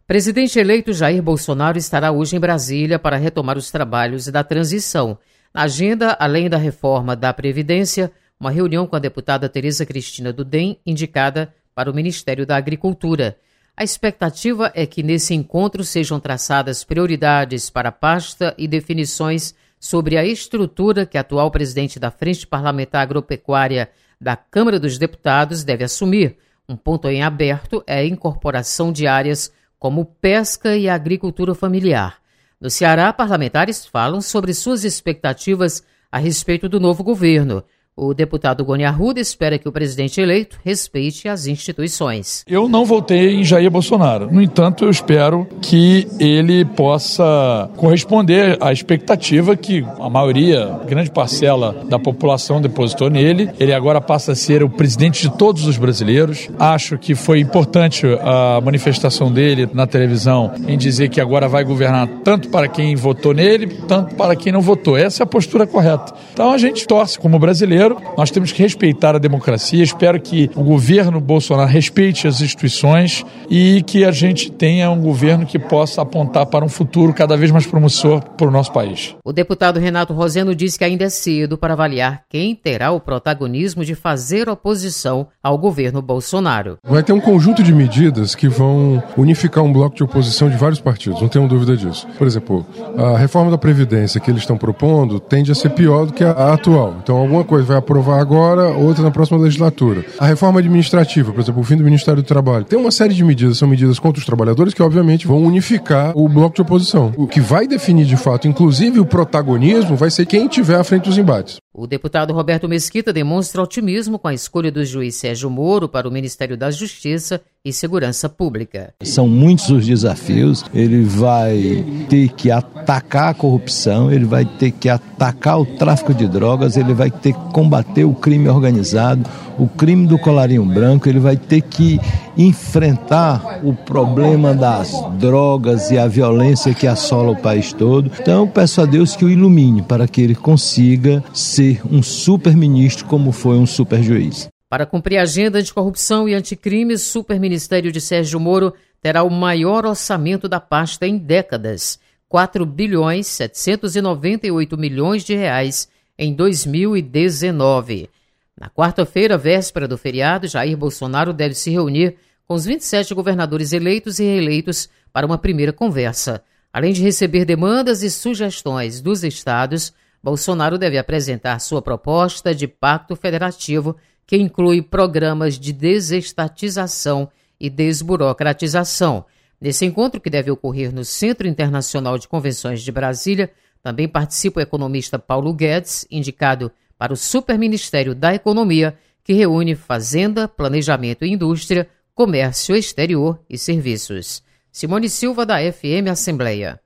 Presidente eleito Jair Bolsonaro estará hoje em Brasília para retomar os trabalhos da transição. Na agenda, além da reforma da Previdência, uma reunião com a deputada Tereza Cristina do DEM, indicada para o Ministério da Agricultura. A expectativa é que nesse encontro sejam traçadas prioridades para a pasta e definições sobre a estrutura que a atual presidente da Frente Parlamentar Agropecuária da Câmara dos Deputados deve assumir. Um ponto em aberto é a incorporação de áreas como pesca e agricultura familiar. No Ceará, parlamentares falam sobre suas expectativas a respeito do novo governo. O deputado Goni Arruda espera que o presidente eleito respeite as instituições. Eu não votei em Jair Bolsonaro. No entanto, eu espero que ele possa corresponder à expectativa que a maioria, grande parcela da população depositou nele. Ele agora passa a ser o presidente de todos os brasileiros. Acho que foi importante a manifestação dele na televisão em dizer que agora vai governar tanto para quem votou nele, tanto para quem não votou. Essa é a postura correta. Então a gente torce como brasileiro. Nós temos que respeitar a democracia. Espero que o governo Bolsonaro respeite as instituições e que a gente tenha um governo que possa apontar para um futuro cada vez mais promissor para o nosso país. O deputado Renato Roseno disse que ainda é cedo para avaliar quem terá o protagonismo de fazer oposição ao governo Bolsonaro. Vai ter um conjunto de medidas que vão unificar um bloco de oposição de vários partidos, não tenho dúvida disso. Por exemplo, a reforma da Previdência que eles estão propondo tende a ser pior do que a atual. Então alguma coisa vai aprovar agora, outra na próxima legislatura. A reforma administrativa, por exemplo, o fim do Ministério do Trabalho. Tem uma série de medidas, são medidas contra os trabalhadores que obviamente vão unificar o bloco de oposição. O que vai definir de fato, inclusive o protagonismo, vai ser quem tiver à frente dos embates. O deputado Roberto Mesquita demonstra otimismo com a escolha do juiz Sérgio Moro para o Ministério da Justiça e Segurança Pública. São muitos os desafios, ele vai ter que atacar a corrupção, ele vai ter que atacar o tráfico de drogas, ele vai ter que combater o crime organizado, o crime do colarinho branco, ele vai ter que enfrentar o problema das drogas e a violência que assola o país todo. Então eu peço a Deus que o ilumine para que ele consiga ser um super ministro como foi um super juiz. Para cumprir a agenda anticorrupção e anticrime, o superministério de Sérgio Moro terá o maior orçamento da pasta em décadas, R$4.798 bilhões em 2019. Na quarta-feira, véspera do feriado, Jair Bolsonaro deve se reunir com os 27 governadores eleitos e reeleitos para uma primeira conversa. Além de receber demandas e sugestões dos estados, Bolsonaro deve apresentar sua proposta de pacto federativo, que inclui programas de desestatização e desburocratização. Nesse encontro, que deve ocorrer no Centro Internacional de Convenções de Brasília, também participa o economista Paulo Guedes, indicado para o Superministério da Economia, que reúne Fazenda, Planejamento e Indústria, Comércio Exterior e Serviços. Simone Silva, da FM Assembleia.